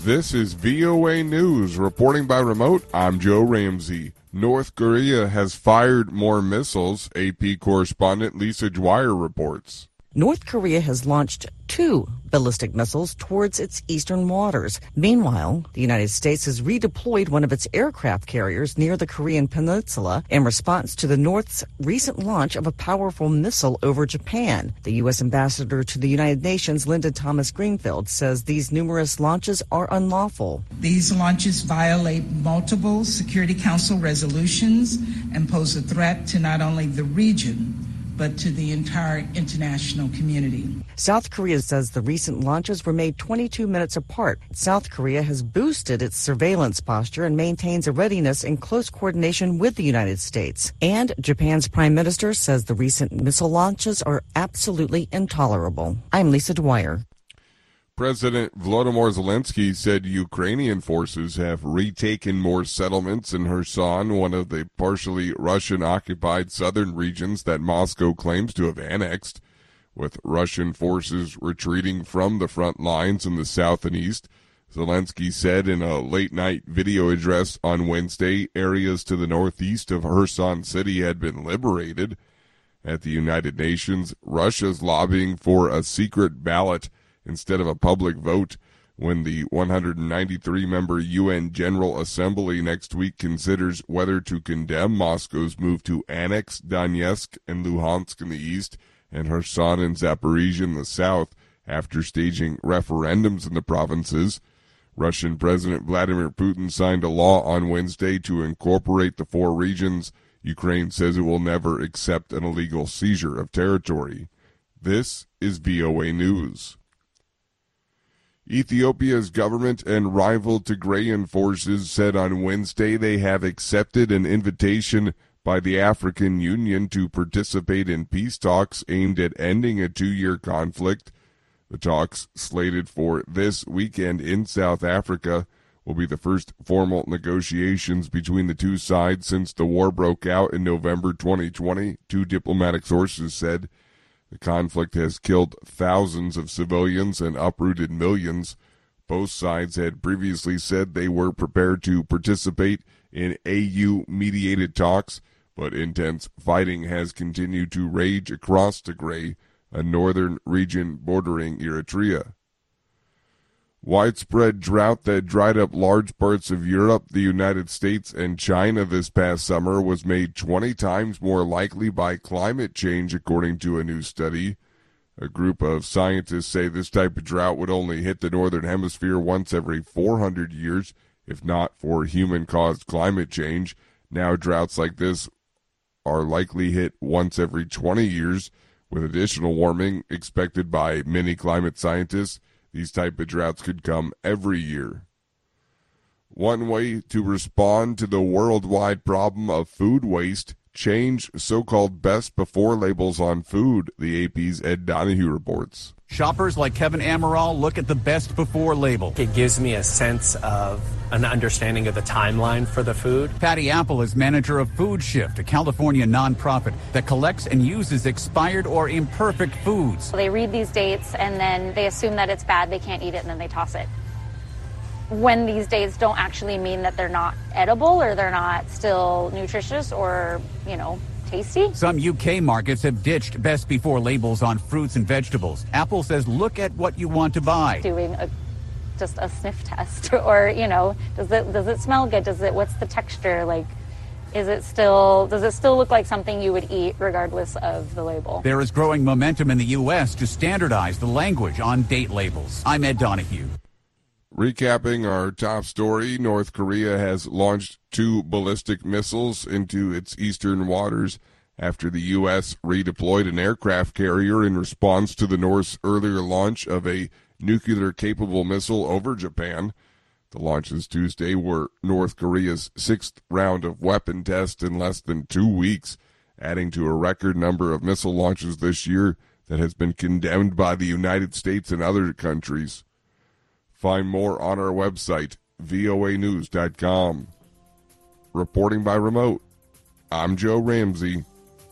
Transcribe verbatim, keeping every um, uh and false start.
This is V O A News. Reporting by remote, I'm Joe Ramsey. North Korea has fired more missiles, A P correspondent Lisa Dwyer reports. North Korea has launched two ballistic missiles towards its eastern waters. Meanwhile, the United States has redeployed one of its aircraft carriers near the Korean peninsula in response to the North's recent launch of a powerful missile over Japan. The U S ambassador to the United Nations, Linda Thomas Greenfield, says these numerous launches are unlawful. These launches violate multiple Security Council resolutions and pose a threat to not only the region, but to the entire international community. South Korea says the recent launches were made twenty-two minutes apart. South Korea has boosted its surveillance posture and maintains a readiness in close coordination with the United States. And Japan's prime minister says the recent missile launches are absolutely intolerable. I'm Lisa Dwyer. President Volodymyr Zelensky said Ukrainian forces have retaken more settlements in Kherson, one of the partially Russian-occupied southern regions that Moscow claims to have annexed. With Russian forces retreating from the front lines in the south and east, Zelensky said in a late-night video address on Wednesday, areas to the northeast of Kherson City had been liberated. At the United Nations, Russia's lobbying for a secret ballot instead of a public vote when the one hundred ninety-three member U N General Assembly next week considers whether to condemn Moscow's move to annex Donetsk and Luhansk in the east and Kherson and Zaporizhzhia in the south after staging referendums in the provinces. Russian President Vladimir Putin signed a law on Wednesday to incorporate the four regions. Ukraine says it will never accept an illegal seizure of territory. This is V O A News. Ethiopia's government and rival Tigrayan forces said on Wednesday they have accepted an invitation by the African Union to participate in peace talks aimed at ending a two-year conflict. The talks, slated for this weekend in South Africa, will be the first formal negotiations between the two sides since the war broke out in November twenty twenty, two diplomatic sources said. The conflict has killed thousands of civilians and uprooted millions. Both sides had previously said they were prepared to participate in A U-mediated talks, but intense fighting has continued to rage across Tigray, a northern region bordering Eritrea. Widespread drought that dried up large parts of Europe, the United States, and China this past summer was made twenty times more likely by climate change, according to a new study. A group of scientists say this type of drought would only hit the northern hemisphere once every four hundred years, if not for human-caused climate change. Now droughts like this are likely hit once every twenty years, with additional warming expected by many climate scientists. These type of droughts could come every year. One way to respond to the worldwide problem of food waste, change so-called best before labels on food, the A P's Ed Donahue reports. Shoppers like Kevin Amaral look at the best before label. It gives me a sense of an understanding of the timeline for the food. Patty Apple is manager of Food Shift, a California nonprofit that collects and uses expired or imperfect foods. They read these dates and then they assume that it's bad, they can't eat it, and then they toss it. When these dates don't actually mean that they're not edible or they're not still nutritious or, you know, tasty. Some U K markets have ditched best before labels on fruits and vegetables. Apple says look at what you want to buy. Doing a just a sniff test or, you know, does it does it smell good? Does it what's the texture? Like is it still does it still look like something you would eat regardless of the label? There is growing momentum in the U S to standardize the language on date labels. I'm Ed Donahue. Recapping our top story, North Korea has launched two ballistic missiles into its eastern waters after the U S redeployed an aircraft carrier in response to the North's earlier launch of a nuclear-capable missile over Japan. The launches Tuesday were North Korea's sixth round of weapon tests in less than two weeks, adding to a record number of missile launches this year that has been condemned by the United States and other countries. Find more on our website, V O A news dot com. Reporting by remote, I'm Joe Ramsey.